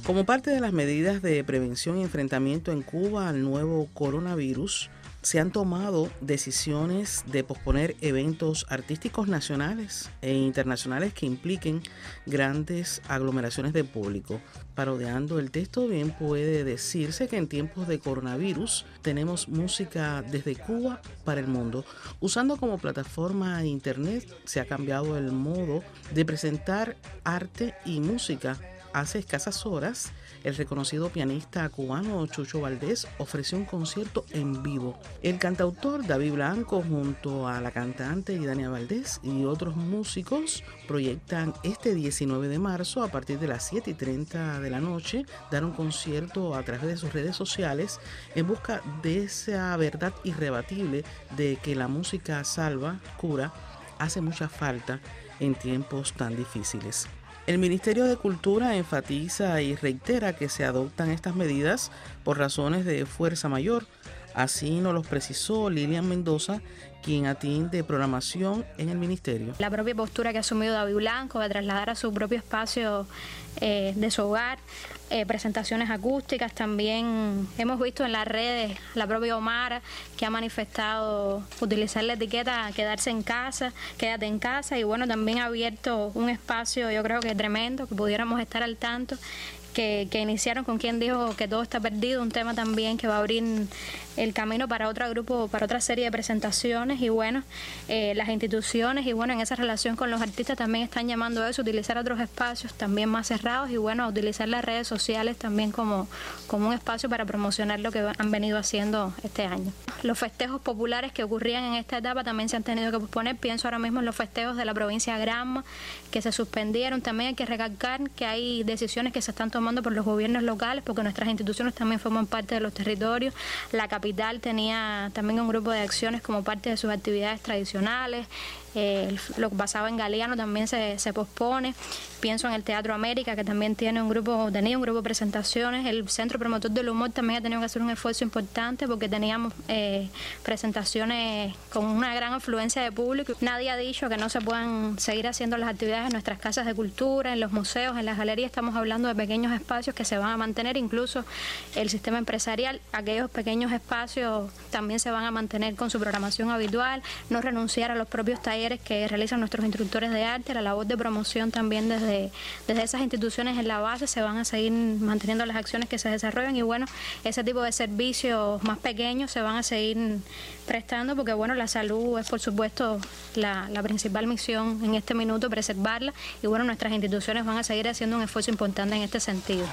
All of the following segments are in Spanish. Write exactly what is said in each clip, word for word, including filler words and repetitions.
Como parte de las medidas de prevención y enfrentamiento en Cuba al nuevo coronavirus, se han tomado decisiones de posponer eventos artísticos nacionales e internacionales que impliquen grandes aglomeraciones de público. Parodiando el texto, bien puede decirse que en tiempos de coronavirus tenemos música desde Cuba para el mundo. Usando como plataforma internet, se ha cambiado el modo de presentar arte y música. Hace escasas horas, el reconocido pianista cubano Chucho Valdés ofreció un concierto en vivo. El cantautor David Blanco, junto a la cantante Idania Valdés y otros músicos, proyectan este diecinueve de marzo a partir de las siete y treinta de la noche dar un concierto a través de sus redes sociales en busca de esa verdad irrebatible de que la música salva, cura, hace mucha falta en tiempos tan difíciles. El Ministerio de Cultura enfatiza y reitera que se adoptan estas medidas por razones de fuerza mayor. Así nos lo precisó Lilian Mendoza, quien atiende programación en el ministerio. La propia postura que ha asumido David Blanco de trasladar a su propio espacio eh, de su hogar, eh, presentaciones acústicas. También hemos visto en las redes la propia Omar, que ha manifestado utilizar la etiqueta quedarse en casa, quédate en casa, y bueno, también ha abierto un espacio, yo creo que tremendo, que pudiéramos estar al tanto. Que, que iniciaron con quien dijo que todo está perdido, un tema también que va a abrir el camino para otro grupo, para otra serie de presentaciones. Y bueno, eh, las instituciones y bueno, en esa relación con los artistas también están llamando a eso, utilizar otros espacios también más cerrados y bueno, a utilizar las redes sociales también como, como un espacio para promocionar lo que han venido haciendo este año. Los festejos populares que ocurrían en esta etapa también se han tenido que posponer. Pienso ahora mismo en los festejos de la provincia de Granma, que se suspendieron. También hay que recalcar que hay decisiones que se están tomando por los gobiernos locales, porque nuestras instituciones también forman parte de los territorios. La capital tenía también un grupo de acciones como parte de sus actividades tradicionales. Eh, lo que pasaba en Galeano también se, se pospone. Pienso en el Teatro América, que también tiene un grupo, tenía un grupo de presentaciones. El Centro Promotor del Humor también ha tenido que hacer un esfuerzo importante porque teníamos eh, presentaciones con una gran afluencia de público. Nadie ha dicho que no se puedan seguir haciendo las actividades en nuestras casas de cultura, en los museos, en las galerías. Estamos hablando de pequeños espacios que se van a mantener, incluso el sistema empresarial, aquellos pequeños espacios también se van a mantener con su programación habitual, no renunciar a los propios talleres que realizan nuestros instructores de arte. La labor de promoción también desde, desde esas instituciones en la base, se van a seguir manteniendo las acciones que se desarrollan y bueno, ese tipo de servicios más pequeños se van a seguir prestando porque bueno, la salud es por supuesto la, la principal misión en este minuto, preservarla, y bueno, nuestras instituciones van a seguir haciendo un esfuerzo importante en este sentido.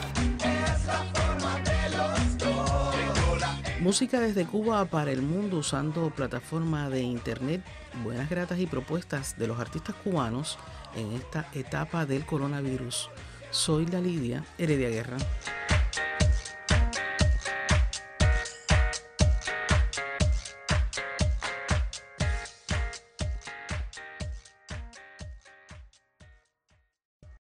Música desde Cuba para el mundo usando plataforma de internet, buenas, gratas y propuestas de los artistas cubanos en esta etapa del coronavirus. Soy la Lidia Heredia Guerra.